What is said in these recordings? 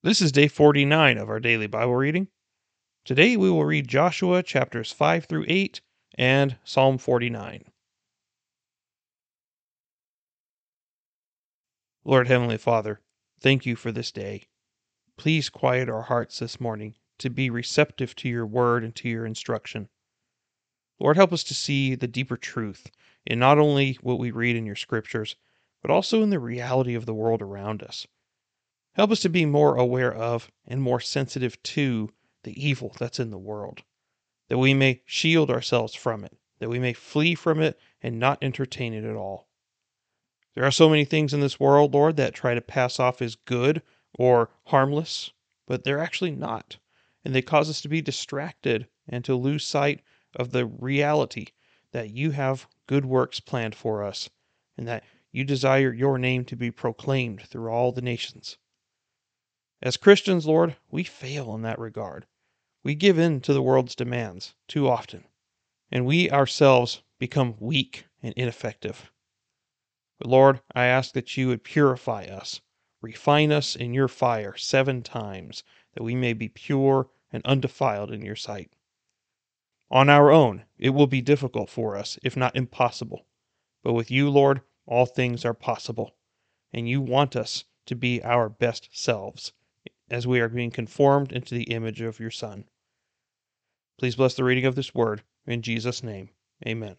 This is day 49 of our daily Bible reading. Today we will read Joshua chapters 5 through 8 and Psalm 49. Lord Heavenly Father, thank you for this day. Please quiet our hearts this morning to be receptive to your word and to your instruction. Lord, help us to see the deeper truth in not only what we read in your scriptures, but also in the reality of the world around us. Help us to be more aware of and more sensitive to the evil that's in the world, that we may shield ourselves from it, that we may flee from it and not entertain it at all. There are so many things in this world, Lord, that try to pass off as good or harmless, but they're actually not. And they cause us to be distracted and to lose sight of the reality that you have good works planned for us and that you desire your name to be proclaimed through all the nations. As Christians, Lord, we fail in that regard. We give in to the world's demands too often, and we ourselves become weak and ineffective. But Lord, I ask that you would purify us, refine us in your fire 7 times, that we may be pure and undefiled in your sight. On our own, it will be difficult for us, if not impossible. But with you, Lord, all things are possible, and you want us to be our best selves as we are being conformed into the image of your Son. Please bless the reading of this word. In Jesus' name, amen.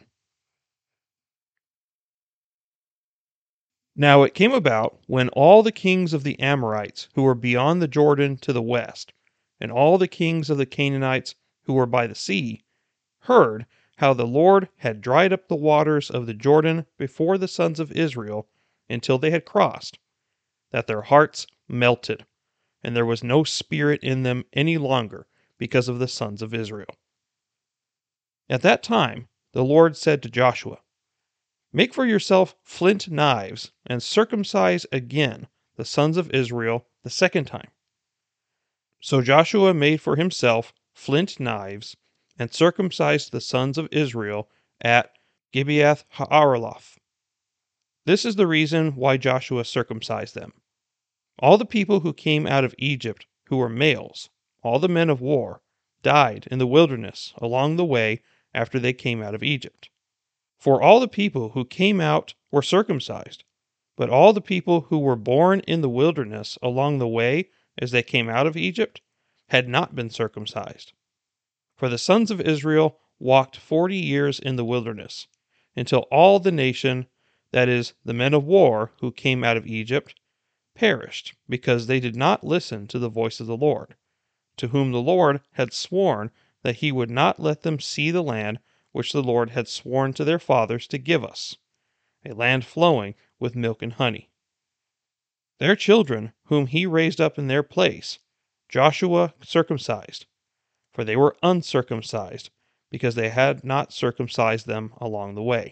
Now it came about, when all the kings of the Amorites who were beyond the Jordan to the west, and all the kings of the Canaanites who were by the sea, heard how the Lord had dried up the waters of the Jordan before the sons of Israel until they had crossed, that their hearts melted, and there was no spirit in them any longer because of the sons of Israel. At that time the Lord said to Joshua, "Make for yourself flint knives, and circumcise again the sons of Israel the second time." So Joshua made for himself flint knives, and circumcised the sons of Israel at Gibeath Haaraloth. This is the reason why Joshua circumcised them. All the people who came out of Egypt, who were males, all the men of war, died in the wilderness along the way after they came out of Egypt. For all the people who came out were circumcised, but all the people who were born in the wilderness along the way as they came out of Egypt had not been circumcised. For the sons of Israel walked 40 years in the wilderness, until all the nation, that is, the men of war who came out of Egypt, perished, because they did not listen to the voice of the Lord, to whom the Lord had sworn that he would not let them see the land which the Lord had sworn to their fathers to give us, a land flowing with milk and honey. Their children, whom he raised up in their place, Joshua circumcised, for they were uncircumcised, because they had not circumcised them along the way.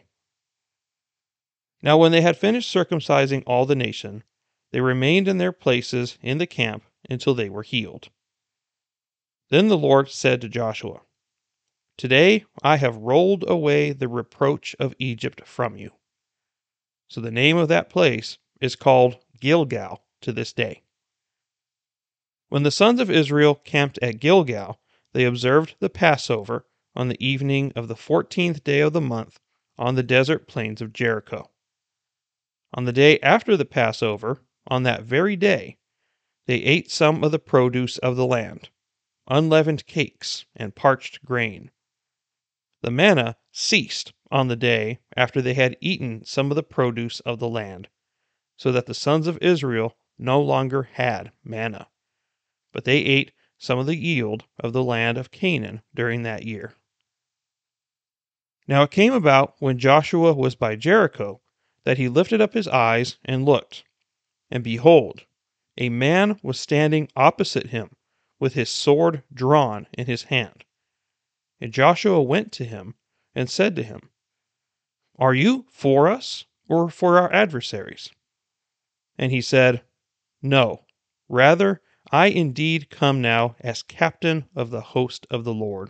Now when they had finished circumcising all the nation, they remained in their places in the camp until they were healed. Then the Lord said to Joshua, "Today I have rolled away the reproach of Egypt from you." So the name of that place is called Gilgal to this day. When the sons of Israel camped at Gilgal, they observed the Passover on the evening of the 14th day of the month on the desert plains of Jericho. On the day after the Passover, on that very day, they ate some of the produce of the land, unleavened cakes and parched grain. The manna ceased on the day after they had eaten some of the produce of the land, so that the sons of Israel no longer had manna, but they ate some of the yield of the land of Canaan during that year. Now it came about, when Joshua was by Jericho, that he lifted up his eyes and looked, and behold, a man was standing opposite him, with his sword drawn in his hand. And Joshua went to him and said to him, "Are you for us or for our adversaries?" And he said, "No, rather, I indeed come now as captain of the host of the Lord."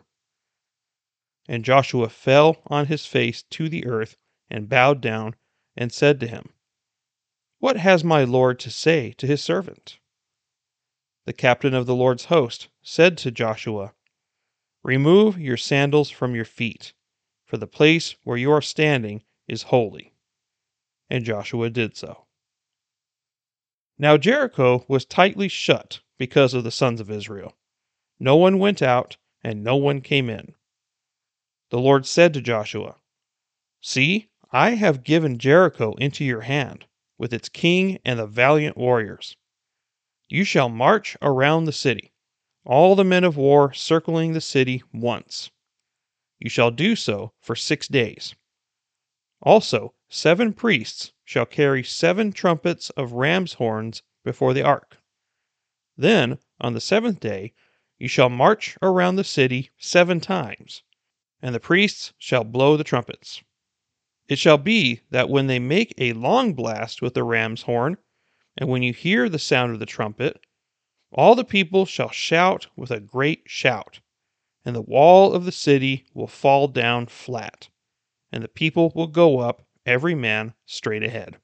And Joshua fell on his face to the earth and bowed down and said to him, "What has my Lord to say to his servant?" the captain of the Lord's host, said to Joshua, "Remove your sandals from your feet, for the place where you are standing is holy." And Joshua did so. Now Jericho was tightly shut because of the sons of Israel. No one went out, and no one came in. The Lord said to Joshua, "See, I have given Jericho into your hand, with its king and the valiant warriors. You shall march around the city, all the men of war circling the city once. You shall do so for 6 days. Also, 7 priests shall carry 7 trumpets of ram's horns before the ark. Then, on the 7th day, you shall march around the city 7 times, and the priests shall blow the trumpets. It shall be that when they make a long blast with the ram's horn, and when you hear the sound of the trumpet, all the people shall shout with a great shout, and the wall of the city will fall down flat, and the people will go up, every man straight ahead."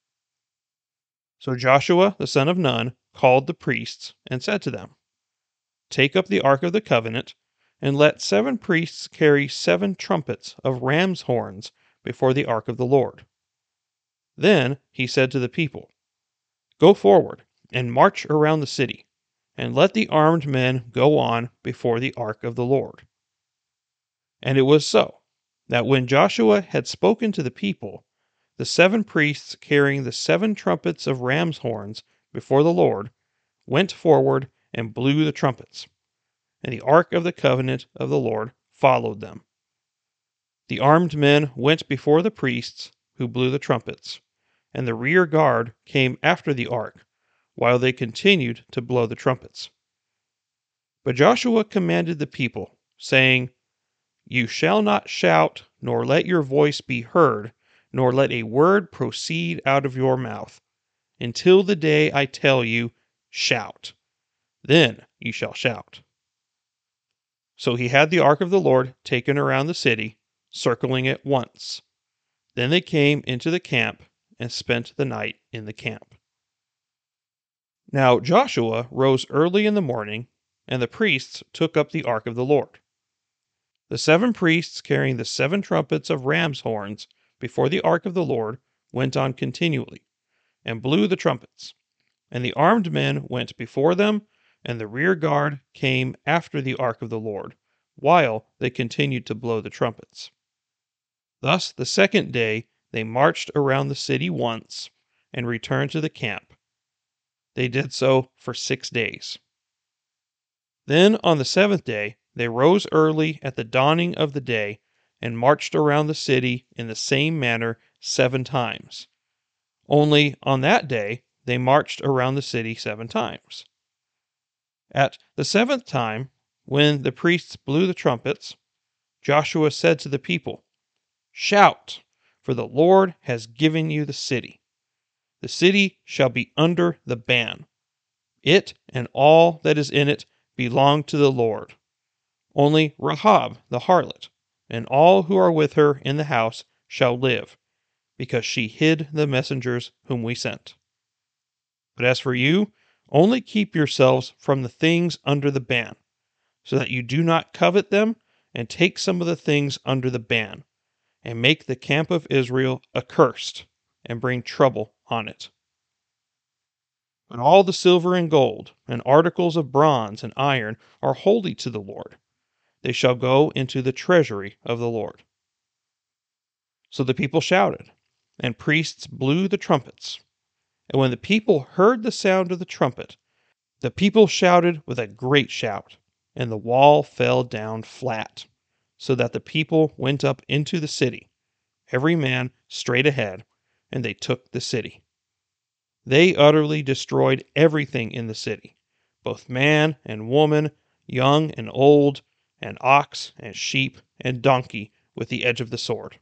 So Joshua the son of Nun called the priests and said to them, "Take up the ark of the covenant, and let 7 priests carry 7 trumpets of ram's horns before the ark of the Lord." Then he said to the people, "Go forward and march around the city, and let the armed men go on before the ark of the Lord." And it was so, that when Joshua had spoken to the people, the 7 priests carrying the 7 trumpets of ram's horns before the Lord went forward and blew the trumpets, and the ark of the covenant of the Lord followed them. The armed men went before the priests who blew the trumpets, and the rear guard came after the ark, while they continued to blow the trumpets. But Joshua commanded the people, saying, "You shall not shout, nor let your voice be heard, nor let a word proceed out of your mouth, until the day I tell you, 'Shout.' Then you shall shout." So he had the ark of the Lord taken around the city, circling it once. Then they came into the camp and spent the night in the camp. Now Joshua rose early in the morning, and the priests took up the ark of the Lord. The 7 priests carrying the 7 trumpets of ram's horns before the ark of the Lord went on continually, and blew the trumpets. And the armed men went before them, and the rear guard came after the ark of the Lord, while they continued to blow the trumpets. Thus the 2nd day they marched around the city once, and returned to the camp. They did so for 6 days. Then on the 7th day they rose early at the dawning of the day, and marched around the city in the same manner 7 times. Only on that day they marched around the city 7 times. At the 7th time, when the priests blew the trumpets, Joshua said to the people, "Shout, for the Lord has given you the city. The city shall be under the ban. It and all that is in it belong to the Lord. Only Rahab the harlot, and all who are with her in the house shall live, because she hid the messengers whom we sent. But as for you, only keep yourselves from the things under the ban, so that you do not covet them, and take some of the things under the ban, and make the camp of Israel accursed, and bring trouble on it. But all the silver and gold, and articles of bronze and iron are holy to the Lord. They shall go into the treasury of the Lord." So the people shouted, and priests blew the trumpets. And when the people heard the sound of the trumpet, the people shouted with a great shout, and the wall fell down flat, so that the people went up into the city, every man straight ahead, and they took the city. They utterly destroyed everything in the city, both man and woman, young and old, and ox and sheep and donkey, with the edge of the sword.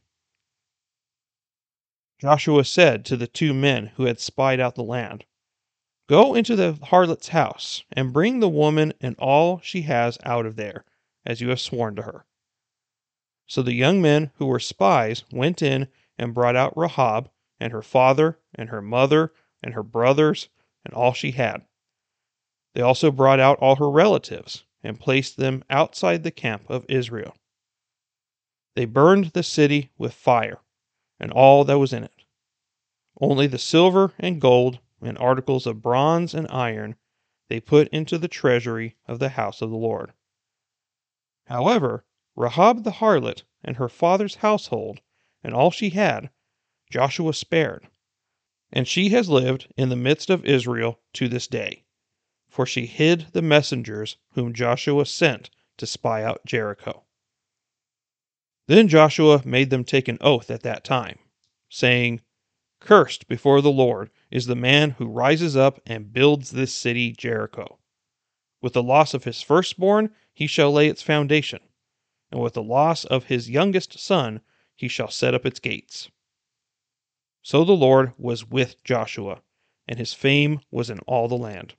Joshua said to the 2 men who had spied out the land, "Go into the harlot's house, and bring the woman and all she has out of there, as you have sworn to her." So the young men who were spies went in and brought out Rahab, and her father, and her mother, and her brothers, and all she had. They also brought out all her relatives and placed them outside the camp of Israel. They burned the city with fire and all that was in it. Only the silver and gold and articles of bronze and iron they put into the treasury of the house of the Lord. However, Rahab the harlot and her father's household and all she had, Joshua spared, and she has lived in the midst of Israel to this day, for she hid the messengers whom Joshua sent to spy out Jericho. Then Joshua made them take an oath at that time, saying, "Cursed before the Lord is the man who rises up and builds this city Jericho. With the loss of his firstborn he shall lay its foundation, and with the loss of his youngest son he shall set up its gates." So the Lord was with Joshua, and his fame was in all the land.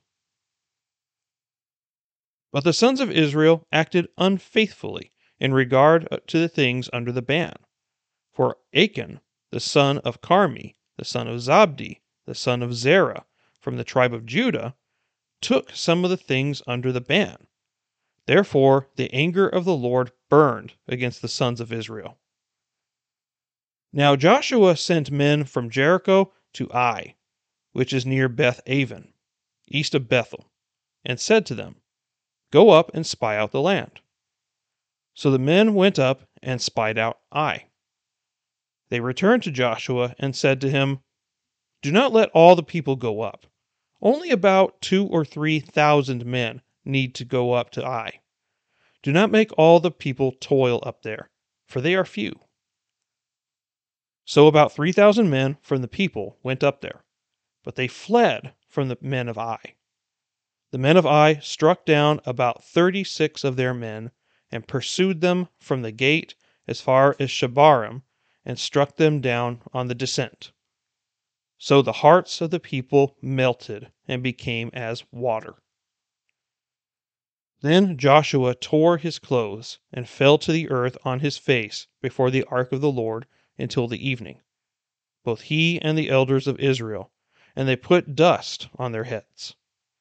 But the sons of Israel acted unfaithfully in regard to the things under the ban. For Achan, the son of Carmi, the son of Zabdi, the son of Zerah, from the tribe of Judah, took some of the things under the ban. Therefore the anger of the Lord burned against the sons of Israel. Now Joshua sent men from Jericho to Ai, which is near Beth Aven, east of Bethel, and said to them, "Go up and spy out the land." So the men went up and spied out Ai. They returned to Joshua and said to him, "Do not let all the people go up. Only about 2,000 or 3,000 men need to go up to Ai. Do not make all the people toil up there, for they are few." So about 3,000 men from the people went up there, but they fled from the men of Ai. The men of Ai struck down about 36 of their men and pursued them from the gate as far as Shebarim and struck them down on the descent. So the hearts of the people melted and became as water. Then Joshua tore his clothes and fell to the earth on his face before the ark of the Lord until the evening, both he and the elders of Israel, and they put dust on their heads.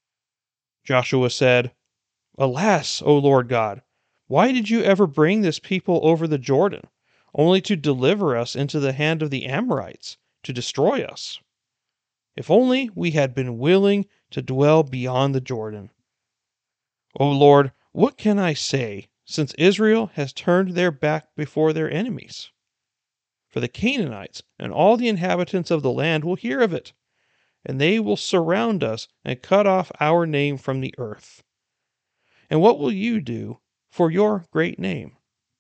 Joshua said, "Alas, O Lord God, why did you ever bring this people over the Jordan, only to deliver us into the hand of the Amorites, to destroy us? If only we had been willing to dwell beyond the Jordan. O Lord, what can I say, since Israel has turned their back before their enemies? For the Canaanites and all the inhabitants of the land will hear of it, and they will surround us and cut off our name from the earth. And what will you do for your great name?"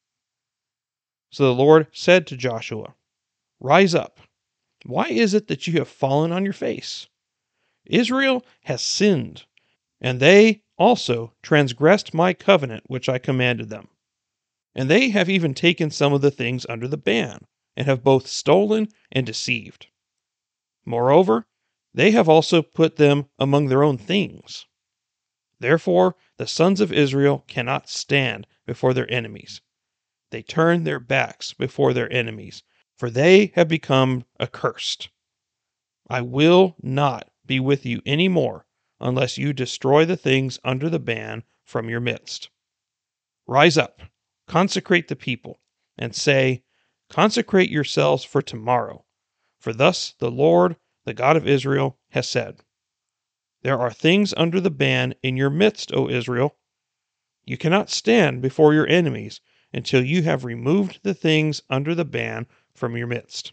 So the Lord said to Joshua, "Rise up. Why is it that you have fallen on your face? Israel has sinned, and they also transgressed my covenant which I commanded them. And they have even taken some of the things under the ban, and have both stolen and deceived. Moreover, they have also put them among their own things. Therefore the sons of Israel cannot stand before their enemies. They turn their backs before their enemies, for they have become accursed. I will not be with you any more unless you destroy the things under the ban from your midst. Rise up, consecrate the people, and say, 'Consecrate yourselves for tomorrow,' for thus the Lord, the God of Israel, has said. There are things under the ban in your midst, O Israel. You cannot stand before your enemies until you have removed the things under the ban from your midst.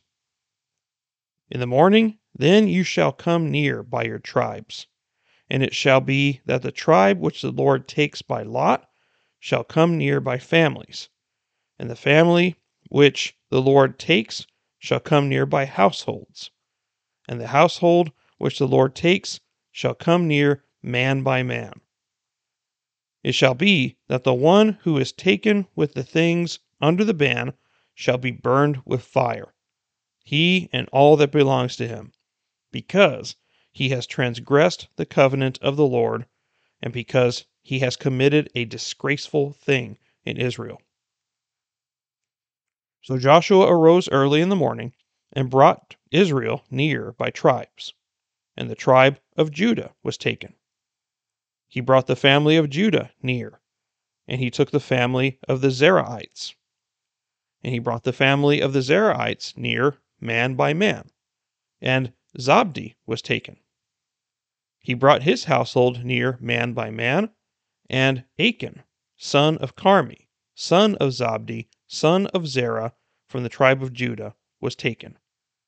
In the morning, then you shall come near by your tribes. And it shall be that the tribe which the Lord takes by lot shall come near by families, and the family which the Lord takes shall come near by households, and the household which the Lord takes shall come near man by man. It shall be that the one who is taken with the things under the ban shall be burned with fire, he and all that belongs to him, because he has transgressed the covenant of the Lord, and because he has committed a disgraceful thing in Israel." So Joshua arose early in the morning and brought Israel near by tribes, and the tribe of Judah was taken. He brought the family of Judah near, and he took the family of the Zerahites. And he brought the family of the Zerahites near, man by man, and Zabdi was taken. He brought his household near, man by man, and Achan, son of Carmi, son of Zabdi, son of Zerah, from the tribe of Judah, was taken.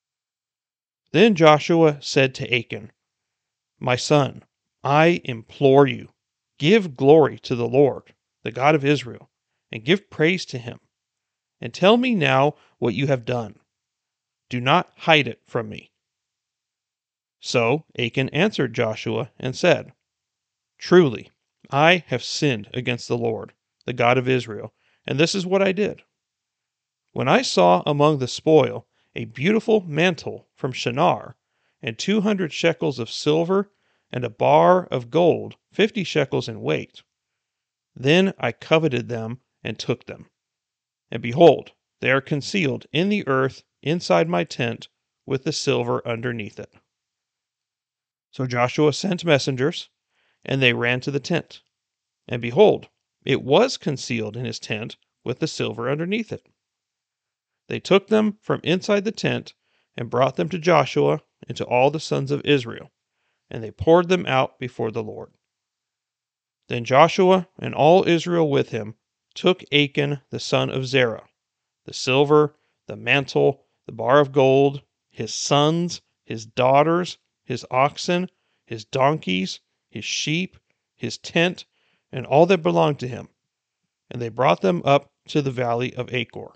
Then Joshua said to Achan, My son, I implore you, give glory to the Lord, the God of Israel, and give praise to him. And tell me now what you have done. Do not hide it from me. So Achan answered Joshua and said, Truly, I have sinned against the Lord, the God of Israel, and this is what I did. When I saw among the spoil a beautiful mantle from Shinar, and 200 shekels of silver, and a bar of gold, 50 shekels in weight, then I coveted them and took them. And behold, they are concealed in the earth inside my tent, with the silver underneath it. So Joshua sent messengers, and they ran to the tent. And behold, it was concealed in his tent, with the silver underneath it. They took them from inside the tent, and brought them to Joshua and to all the sons of Israel, and they poured them out before the Lord. Then Joshua and all Israel with him took Achan the son of Zerah, the silver, the mantle, the bar of gold, his sons, his daughters, his oxen, his donkeys, his sheep, his tent, and all that belonged to him, and they brought them up to the valley of Achor.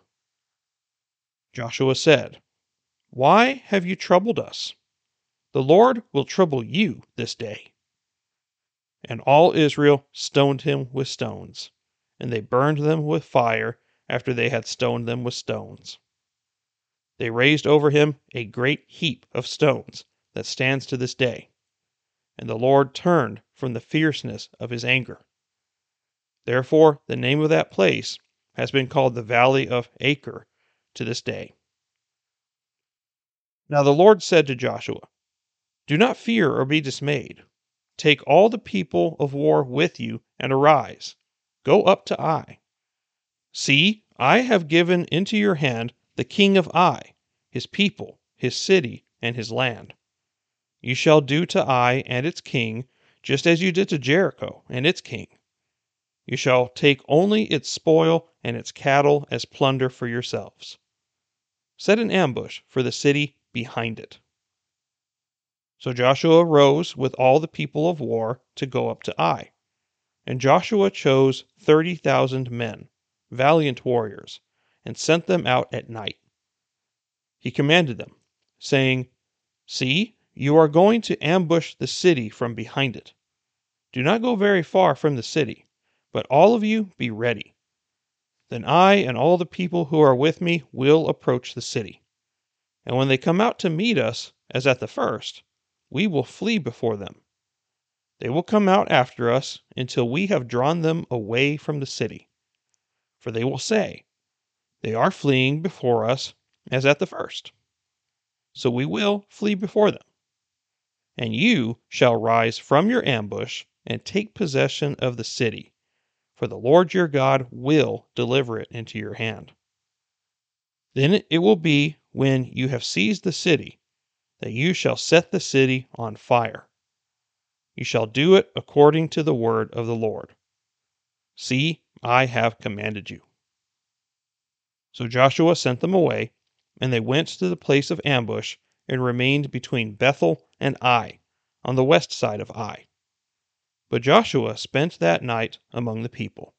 Joshua said, Why have you troubled us? The Lord will trouble you this day. And all Israel stoned him with stones, and they burned them with fire after they had stoned them with stones. They raised over him a great heap of stones that stands to this day, and the Lord turned from the fierceness of his anger. Therefore the name of that place has been called the Valley of Achor to this day. Now the Lord said to Joshua, Do not fear or be dismayed. Take all the people of war with you and arise. Go up to Ai. See, I have given into your hand the king of Ai, his people, his city, and his land. You shall do to Ai and its king just as you did to Jericho and its king. You shall take only its spoil and its cattle as plunder for yourselves. Set an ambush for the city behind it. So Joshua rose with all the people of war to go up to Ai. And Joshua chose 30,000 men, valiant warriors, and sent them out at night. He commanded them, saying, See, you are going to ambush the city from behind it. Do not go very far from the city, but all of you be ready. Then I and all the people who are with me will approach the city. And when they come out to meet us, as at the first, we will flee before them. They will come out after us until we have drawn them away from the city. For they will say, They are fleeing before us as at the first. So we will flee before them. And you shall rise from your ambush and take possession of the city, for the Lord your God will deliver it into your hand. Then it will be when you have seized the city that you shall set the city on fire. You shall do it according to the word of the Lord. See, I have commanded you. So Joshua sent them away, and they went to the place of ambush and remained between Bethel and Ai, on the west side of Ai. But Joshua spent that night among the people.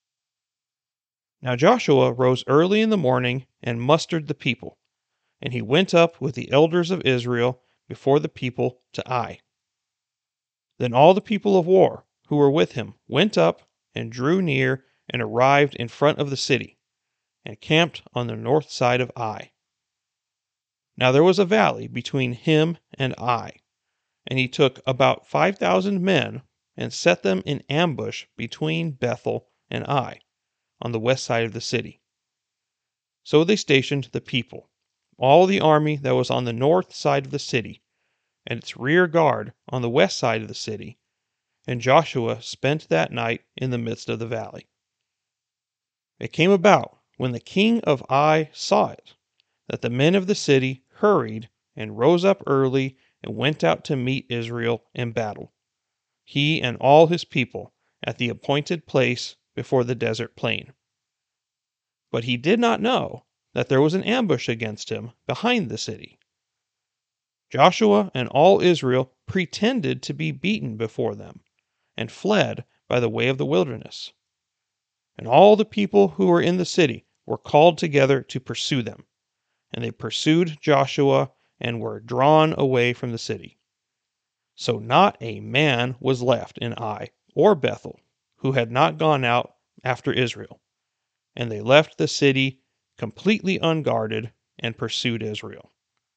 Now Joshua rose early in the morning and mustered the people, and he went up with the elders of Israel before the people to Ai. Then all the people of war who were with him went up and drew near and arrived in front of the city, and camped on the north side of Ai. Now there was a valley between him and Ai, and he took about 5,000 men and set them in ambush between Bethel and Ai, on the west side of the city. So they stationed the people, all the army that was on the north side of the city, and its rear guard on the west side of the city, and Joshua spent that night in the midst of the valley. It came about, when the king of Ai saw it, that the men of the city hurried and rose up early and went out to meet Israel in battle, he and all his people, at the appointed place before the desert plain. But he did not know that there was an ambush against him behind the city. Joshua and all Israel pretended to be beaten before them, and fled by the way of the wilderness. And all the people who were in the city were called together to pursue them. And they pursued Joshua and were drawn away from the city. So not a man was left in Ai or Bethel who had not gone out after Israel. And they left the city completely unguarded and pursued Israel.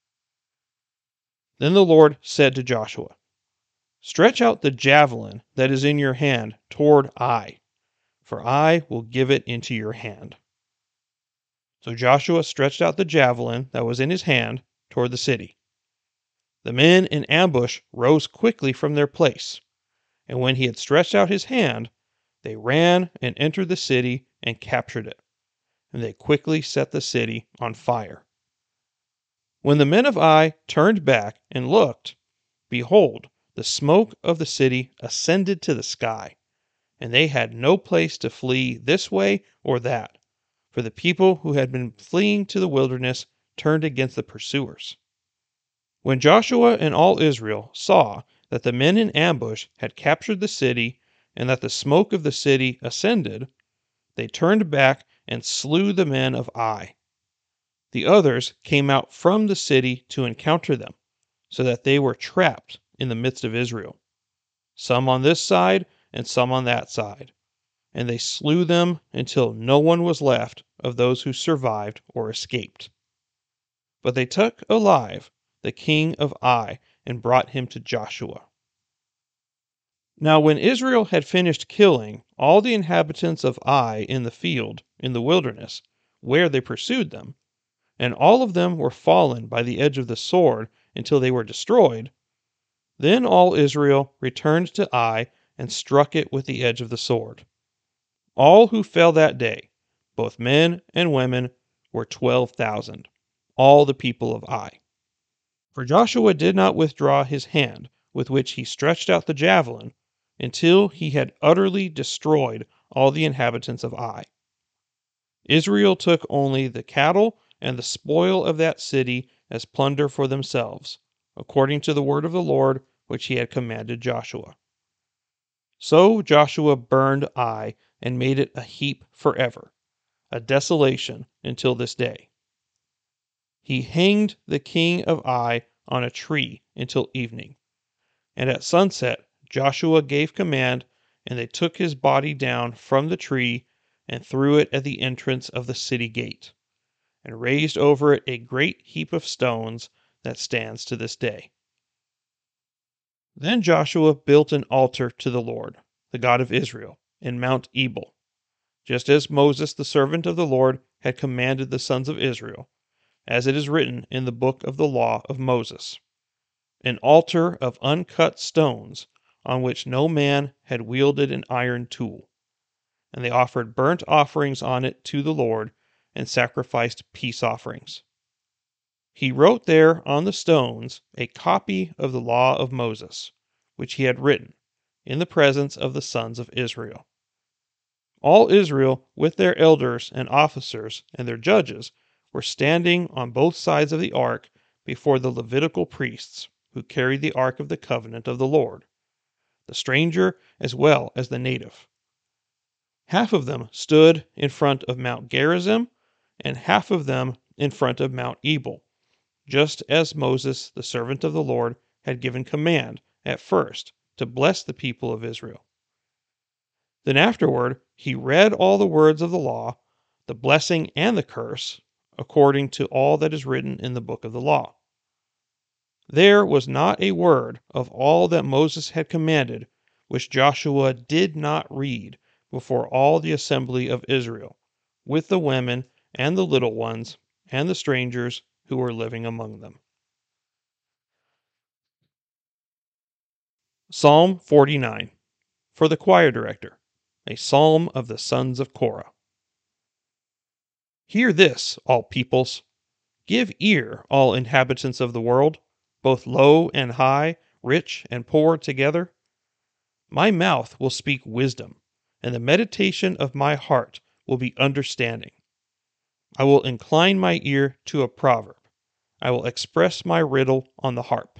Then the Lord said to Joshua, "Stretch out the javelin that is in your hand toward Ai, for I will give it into your hand." So Joshua stretched out the javelin that was in his hand toward the city. The men in ambush rose quickly from their place, and when he had stretched out his hand, they ran and entered the city and captured it, and they quickly set the city on fire. When the men of Ai turned back and looked, behold, the smoke of the city ascended to the sky, and they had no place to flee this way or that, for the people who had been fleeing to the wilderness turned against the pursuers. When Joshua and all Israel saw that the men in ambush had captured the city and that the smoke of the city ascended, they turned back and slew the men of Ai. The others came out from the city to encounter them, so that they were trapped in the midst of Israel, some on this side and some on that side, and they slew them until no one was left of those who survived or escaped. But they took alive the king of Ai and brought him to Joshua. Now when Israel had finished killing all the inhabitants of Ai in the field in the wilderness, where they pursued them, and all of them were fallen by the edge of the sword until they were destroyed, then all Israel returned to Ai and struck it with the edge of the sword. All who fell that day, both men and women, were 12,000, all the people of Ai. For Joshua did not withdraw his hand with which he stretched out the javelin until he had utterly destroyed all the inhabitants of Ai. Israel took only the cattle and the spoil of that city as plunder for themselves, according to the word of the Lord which he had commanded Joshua. So Joshua burned Ai and made it a heap forever, a desolation until this day. He hanged the king of Ai on a tree until evening, and at sunset Joshua gave command, and they took his body down from the tree and threw it at the entrance of the city gate, and raised over it a great heap of stones that stands to this day. Then Joshua built an altar to the Lord, the God of Israel, in Mount Ebal, just as Moses the servant of the Lord had commanded the sons of Israel, as it is written in the book of the law of Moses, an altar of uncut stones on which no man had wielded an iron tool. And they offered burnt offerings on it to the Lord and sacrificed peace offerings. He wrote there on the stones a copy of the law of Moses, which he had written, in the presence of the sons of Israel. All Israel, with their elders and officers and their judges, were standing on both sides of the ark before the Levitical priests, who carried the ark of the covenant of the Lord, the stranger as well as the native. Half of them stood in front of Mount Gerizim, and half of them in front of Mount Ebal, just as Moses, the servant of the Lord, had given command at first to bless the people of Israel. Then afterward he read all the words of the law, the blessing and the curse, according to all that is written in the book of the law. There was not a word of all that Moses had commanded which Joshua did not read before all the assembly of Israel, with the women and the little ones and the strangers who were living among them. Psalm 49. for the choir director, a psalm of the sons of Korah. Hear this, all peoples. Give ear, all inhabitants of the world, both low and high, rich and poor together. My mouth will speak wisdom, and the meditation of my heart will be understanding. I will incline my ear to a proverb. I will express my riddle on the harp.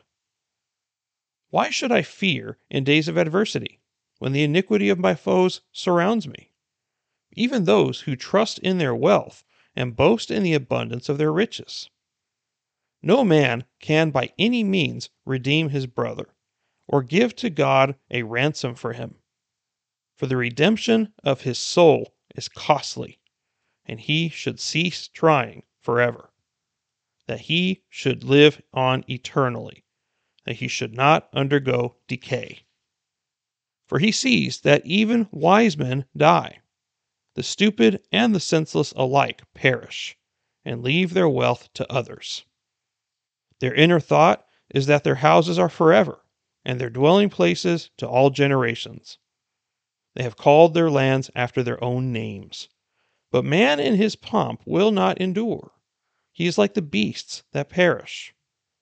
Why should I fear in days of adversity, when the iniquity of my foes surrounds me? Even those who trust in their wealth and boast in the abundance of their riches. No man can by any means redeem his brother, or give to God a ransom for him. For the redemption of his soul is costly, and he should cease trying forever, that he should live on eternally, that he should not undergo decay. For he sees that even wise men die. The stupid and the senseless alike perish, and leave their wealth to others. Their inner thought is that their houses are forever, and their dwelling places to all generations. They have called their lands after their own names. But man in his pomp will not endure. He is like the beasts that perish.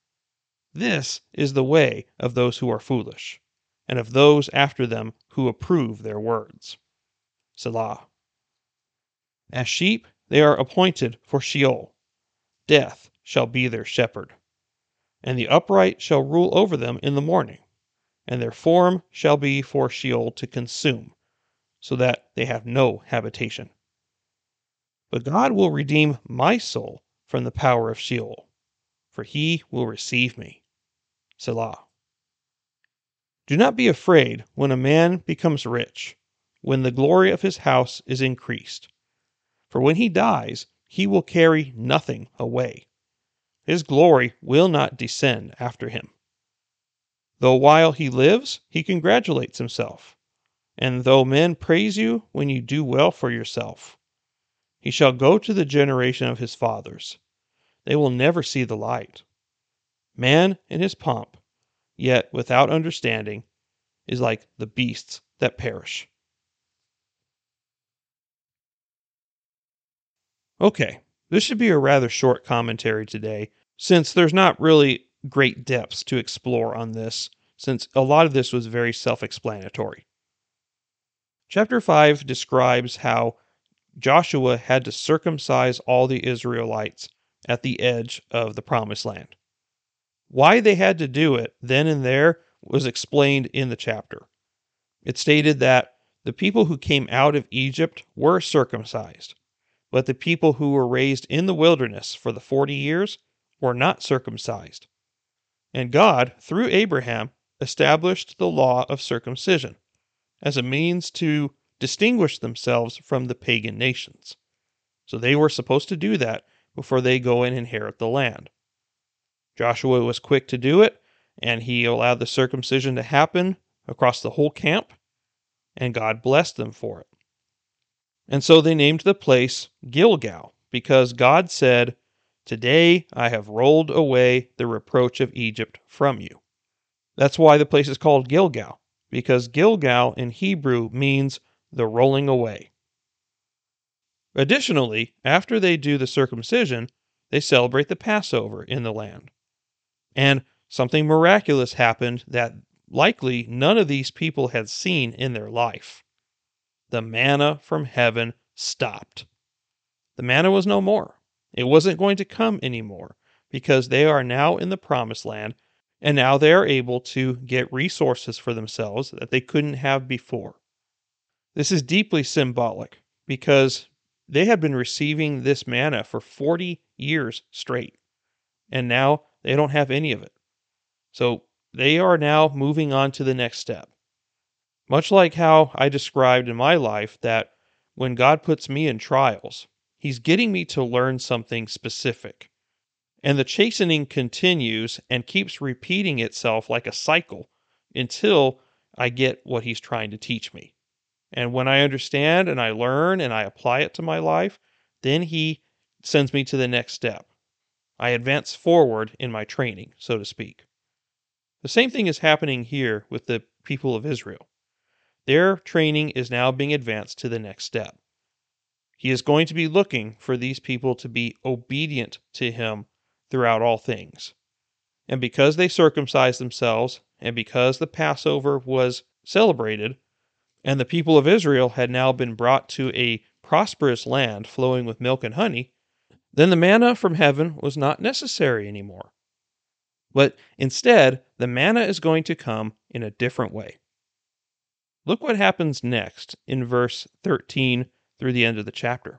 This is the way of those who are foolish, and of those after them who approve their words. Selah. As sheep they are appointed for Sheol. Death shall be their shepherd. And the upright shall rule over them in the morning, and their form shall be for Sheol to consume, so that they have no habitation. But God will redeem my soul from the power of Sheol, for he will receive me. Selah. Do not be afraid when a man becomes rich, when the glory of his house is increased. For when he dies, he will carry nothing away. His glory will not descend after him. Though while he lives, he congratulates himself. And though men praise you when you do well for yourself, he shall go to the generation of his fathers. They will never see the light. Man in his pomp, yet without understanding, is like the beasts that perish. Okay, this should be a rather short commentary today, since there's not really great depths to explore on this, since a lot of this was very self-explanatory. Chapter 5 describes how Joshua had to circumcise all the Israelites at the edge of the Promised Land. Why they had to do it then and there was explained in the chapter. It stated that the people who came out of Egypt were circumcised, but the people who were raised in the wilderness for the 40 years were not circumcised. And God, through Abraham, established the law of circumcision as a means to distinguish themselves from the pagan nations. So they were supposed to do that before they go and inherit the land. Joshua was quick to do it, and he allowed the circumcision to happen across the whole camp, and God blessed them for it. And so they named the place Gilgal, because God said, "Today I have rolled away the reproach of Egypt from you." That's why the place is called Gilgal, because Gilgal in Hebrew means the rolling away. Additionally, after they do the circumcision, they celebrate the Passover in the land. And something miraculous happened that likely none of these people had seen in their life. The manna from heaven stopped. The manna was no more. It wasn't going to come anymore, because they are now in the Promised Land, and now they are able to get resources for themselves that they couldn't have before. This is deeply symbolic, because they had been receiving this manna for 40 years straight, and now they don't have any of it. So they are now moving on to the next step. Much like how I described in my life that when God puts me in trials, he's getting me to learn something specific. And the chastening continues and keeps repeating itself like a cycle until I get what he's trying to teach me. And when I understand and I learn and I apply it to my life, then he sends me to the next step. I advance forward in my training, so to speak. The same thing is happening here with the people of Israel. their training is now being advanced to the next step. He is going to be looking for these people to be obedient to him throughout all things. And because they circumcised themselves, and because the Passover was celebrated, and the people of Israel had now been brought to a prosperous land flowing with milk and honey, then the manna from heaven was not necessary anymore. But instead, the manna is going to come in a different way. Look what happens next in verse 13 through the end of the chapter.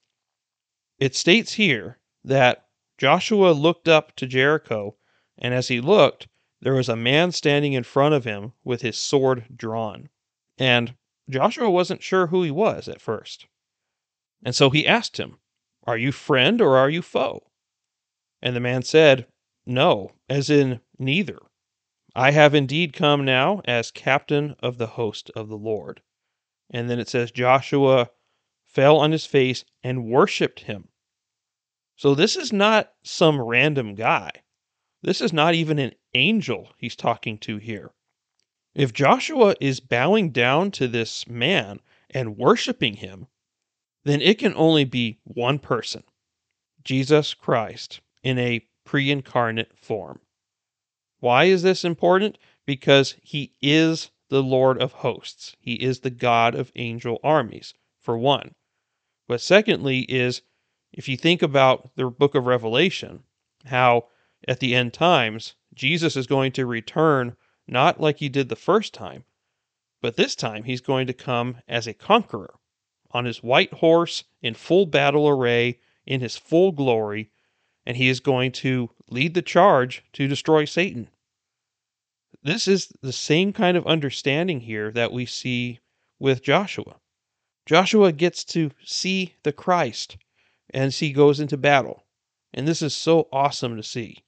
It states here that Joshua looked up to Jericho, and as he looked, there was a man standing in front of him with his sword drawn. And Joshua wasn't sure who he was at first. And so he asked him, "Are you friend or are you foe?" And the man said, "No, as in neither. I have indeed come now as captain of the host of the Lord." And then it says Joshua fell on his face and worshiped him. So this is not some random guy. This is not even an angel he's talking to here. If Joshua is bowing down to this man and worshiping him, then it can only be one person, Jesus Christ, in a pre-incarnate form. Why is this important? Because he is the Lord of hosts. He is the God of angel armies, for one. But secondly is, if you think about the book of Revelation, how at the end times, Jesus is going to return not like he did the first time, but this time he's going to come as a conqueror, on his white horse, in full battle array, in his full glory, and he is going to lead the charge to destroy Satan. This is the same kind of understanding here that we see with Joshua. Joshua gets to see the Christ as he goes into battle, and this is so awesome to see.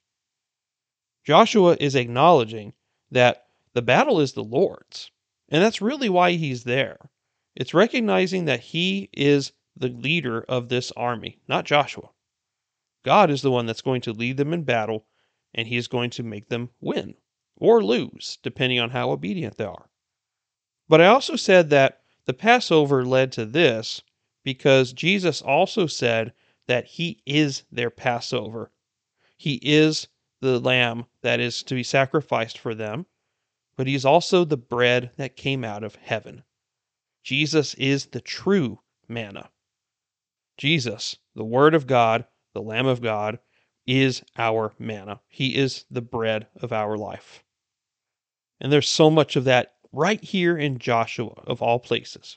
Joshua is acknowledging that the battle is the Lord's, and that's really why he's there. It's recognizing that he is the leader of this army, not Joshua. God is the one that's going to lead them in battle, and he is going to make them win or lose, depending on how obedient they are. But I also said that the Passover led to this because Jesus also said that he is their Passover. He is the lamb that is to be sacrificed for them, but he's also the bread that came out of heaven. Jesus is the true manna. Jesus, the Word of God, the Lamb of God, is our manna. He is the bread of our life. And there's so much of that right here in Joshua, of all places.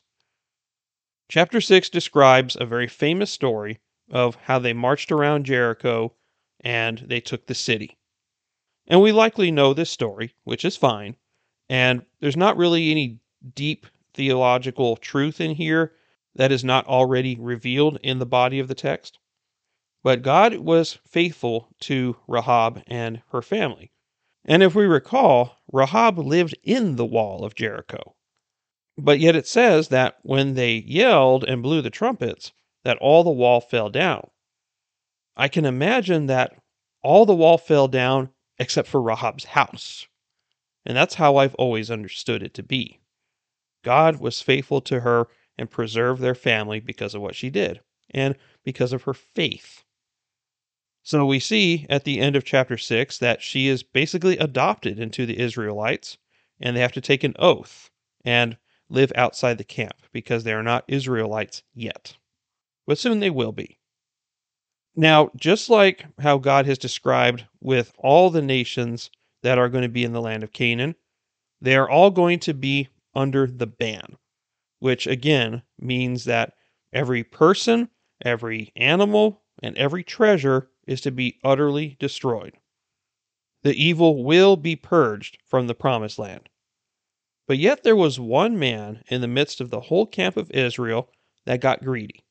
Chapter 6 describes a very famous story of how they marched around Jericho and they took the city. And we likely know this story, which is fine, and there's not really any deep theological truth in here that is not already revealed in the body of the text. But God was faithful to Rahab and her family. And if we recall, Rahab lived in the wall of Jericho. But yet it says that when they yelled and blew the trumpets, that all the wall fell down. I can imagine that all the wall fell down except for Rahab's house. And that's how I've always understood it to be. God was faithful to her and preserved their family because of what she did and because of her faith. So we see at the end of chapter 6 that she is basically adopted into the Israelites, and they have to take an oath and live outside the camp because they are not Israelites yet. But soon they will be. Now, just like how God has described with all the nations that are going to be in the land of Canaan, they are all going to be under the ban, which again means that every person, every animal, and every treasure is to be utterly destroyed. The evil will be purged from the promised land. But yet there was one man in the midst of the whole camp of Israel that got greedy.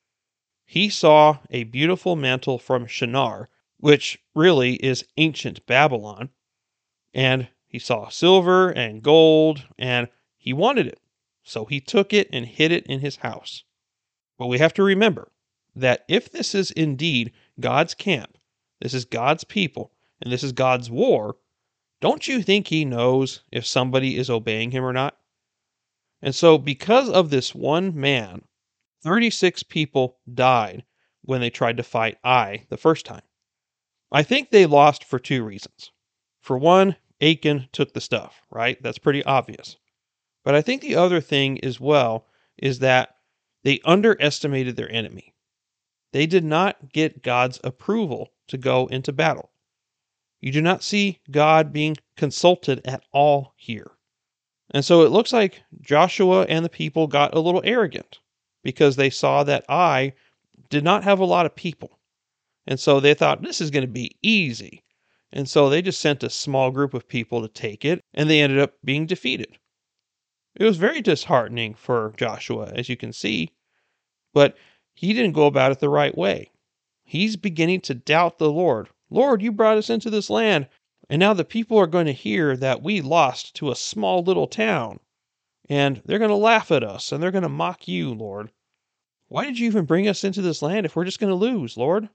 He saw a beautiful mantle from Shinar, which really is ancient Babylon, and he saw silver and gold, and he wanted it. So he took it and hid it in his house. But we have to remember that if this is indeed God's camp, this is God's people, and this is God's war, don't you think he knows if somebody is obeying him or not? And so, because of this one man, 36 people died when they tried to fight Ai the first time. I think they lost for two reasons. For one, Achan took the stuff, right? That's pretty obvious. But I think the other thing as well is that they underestimated their enemy. They did not get God's approval to go into battle. You do not see God being consulted at all here. And so it looks like Joshua and the people got a little arrogant because they saw that Ai did not have a lot of people. And so they thought this is going to be easy. And so they just sent a small group of people to take it, and they ended up being defeated. It was very disheartening for Joshua, as you can see, but he didn't go about it the right way. He's beginning to doubt the Lord. Lord, you brought us into this land, and now the people are going to hear that we lost to a small little town, and they're going to laugh at us, and they're going to mock you, Lord. Why did you even bring us into this land if we're just going to lose, Lord?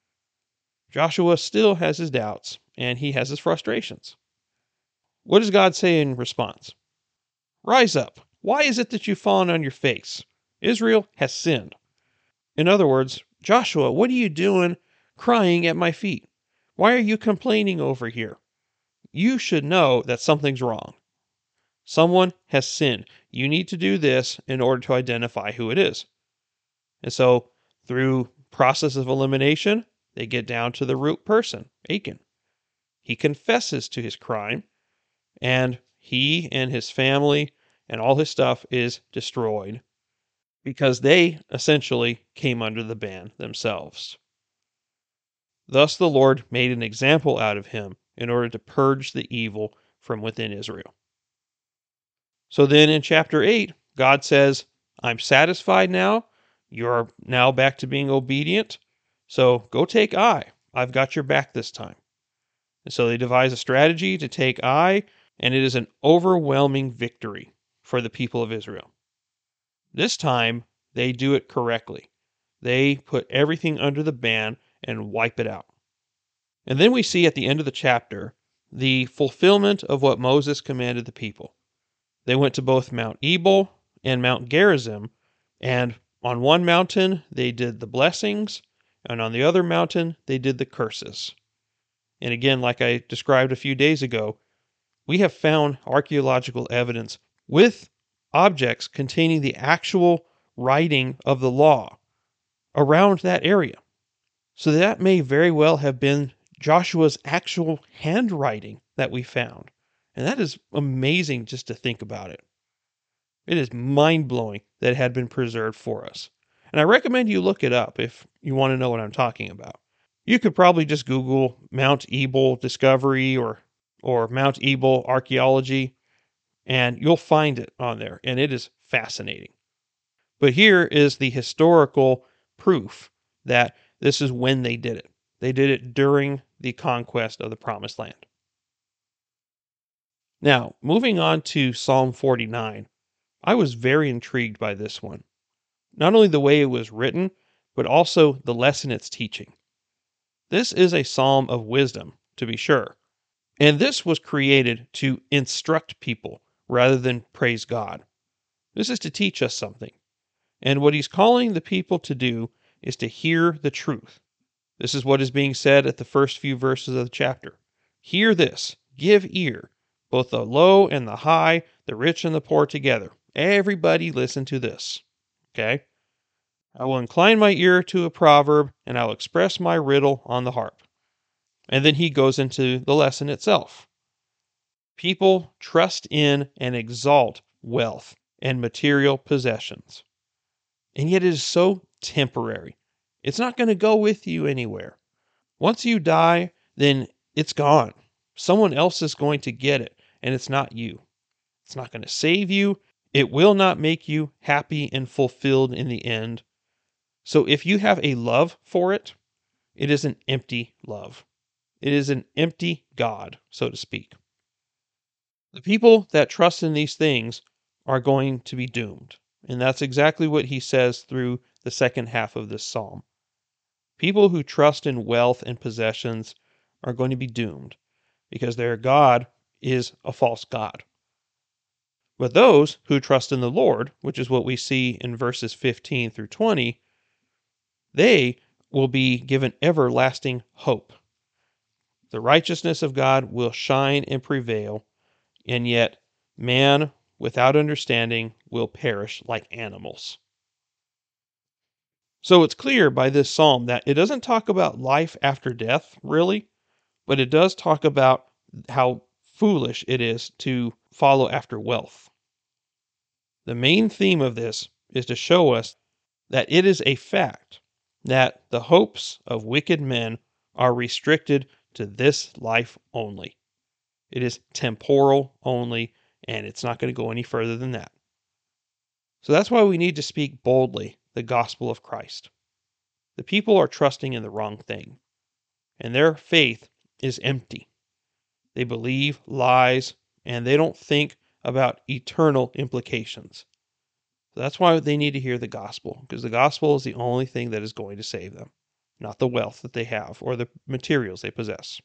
Joshua still has his doubts, and he has his frustrations. What does God say in response? Rise up. Why is it that you've fallen on your face? Israel has sinned. In other words, Joshua, what are you doing crying at my feet? Why are you complaining over here? You should know that something's wrong. Someone has sinned. You need to do this in order to identify who it is. And so, through process of elimination, they get down to the root person, Achan. He confesses to his crime, and he and his family and all his stuff is destroyed because they essentially came under the ban themselves. Thus the Lord made an example out of him in order to purge the evil from within Israel. So then in chapter 8, God says, I'm satisfied now. You're now back to being obedient. So go take Ai. I've got your back this time. And so they devise a strategy to take Ai, and it is an overwhelming victory for the people of Israel. This time, they do it correctly. They put everything under the ban and wipe it out. And then we see at the end of the chapter the fulfillment of what Moses commanded the people. They went to both Mount Ebal and Mount Gerizim, and on one mountain they did the blessings, and on the other mountain they did the curses. And again, like I described a few days ago, we have found archaeological evidence with objects containing the actual writing of the law around that area. So that may very well have been Joshua's actual handwriting that we found. And that is amazing just to think about it. It is mind-blowing that it had been preserved for us. And I recommend you look it up if you want to know what I'm talking about. You could probably just Google Mount Ebal discovery or Mount Ebal archaeology, and you'll find it on there, and it is fascinating. But here is the historical proof that this is when they did it. They did it during the conquest of the Promised Land. Now, moving on to Psalm 49, I was very intrigued by this one. Not only the way it was written, but also the lesson it's teaching. This is a psalm of wisdom, to be sure. And this was created to instruct people rather than praise God. This is to teach us something. And what he's calling the people to do is to hear the truth. This is what is being said at the first few verses of the chapter. Hear this, give ear, both the low and the high, the rich and the poor together. Everybody listen to this. Okay? I will incline my ear to a proverb, and I'll express my riddle on the harp. And then he goes into the lesson itself. People trust in and exalt wealth and material possessions. And yet it is so temporary. It's not going to go with you anywhere. Once you die, then it's gone. Someone else is going to get it, and it's not you. It's not going to save you. It will not make you happy and fulfilled in the end. So if you have a love for it, it is an empty love. It is an empty God, so to speak. The people that trust in these things are going to be doomed. And that's exactly what he says through the second half of this psalm. People who trust in wealth and possessions are going to be doomed because their God is a false God. But those who trust in the Lord, which is what we see in verses 15 through 20, they will be given everlasting hope. The righteousness of God will shine and prevail, and yet man without understanding will perish like animals. So it's clear by this psalm that it doesn't talk about life after death, really, but it does talk about how foolish it is to follow after wealth. The main theme of this is to show us that it is a fact that the hopes of wicked men are restricted to this life only. It is temporal only, and it's not going to go any further than that. So that's why we need to speak boldly the gospel of Christ. The people are trusting in the wrong thing, and their faith is empty. They believe lies, and they don't think about eternal implications. So that's why they need to hear the gospel, because the gospel is the only thing that is going to save them, not the wealth that they have or the materials they possess.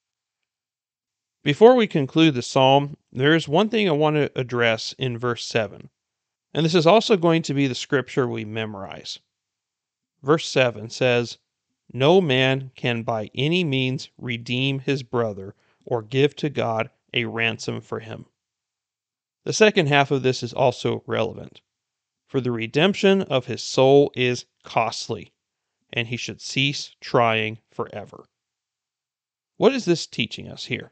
Before we conclude the psalm, there is one thing I want to address in verse 7, and this is also going to be the scripture we memorize. Verse 7 says, "No man can by any means redeem his brother or give to God a ransom for him." The second half of this is also relevant. For the redemption of his soul is costly, and he should cease trying forever. What is this teaching us here?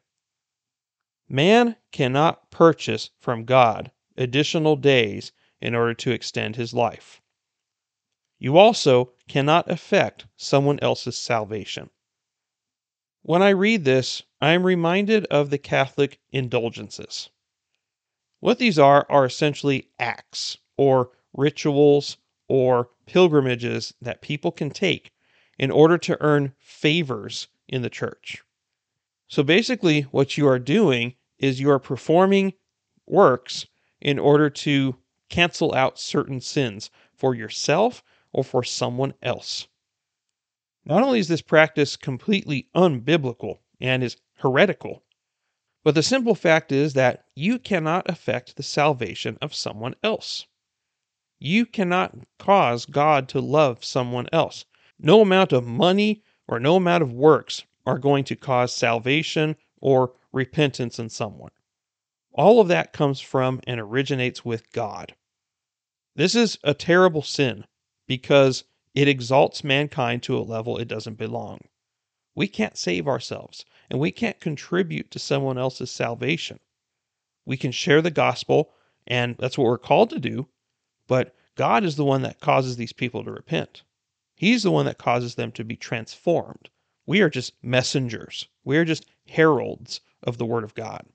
Man cannot purchase from God additional days in order to extend his life. You also cannot affect someone else's salvation. When I read this, I am reminded of the Catholic indulgences. What these are essentially acts or rituals or pilgrimages that people can take in order to earn favors in the church. So basically, what you are doing is you are performing works in order to cancel out certain sins for yourself or for someone else. Not only is this practice completely unbiblical and is heretical, but the simple fact is that you cannot affect the salvation of someone else. You cannot cause God to love someone else. No amount of money or no amount of works are going to cause salvation or repentance in someone. All of that comes from and originates with God. This is a terrible sin because it exalts mankind to a level it doesn't belong. We can't save ourselves, and we can't contribute to someone else's salvation. We can share the gospel, and that's what we're called to do, but God is the one that causes these people to repent. He's the one that causes them to be transformed. We are just messengers. We are just heralds of the Word of God.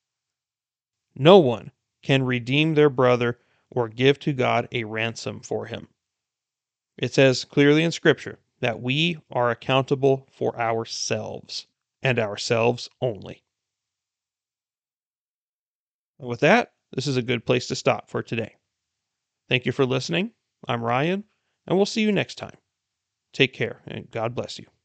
No one can redeem their brother or give to God a ransom for him. It says clearly in Scripture that we are accountable for ourselves and ourselves only. And with that, this is a good place to stop for today. Thank you for listening. I'm Ryan, and we'll see you next time. Take care, and God bless you.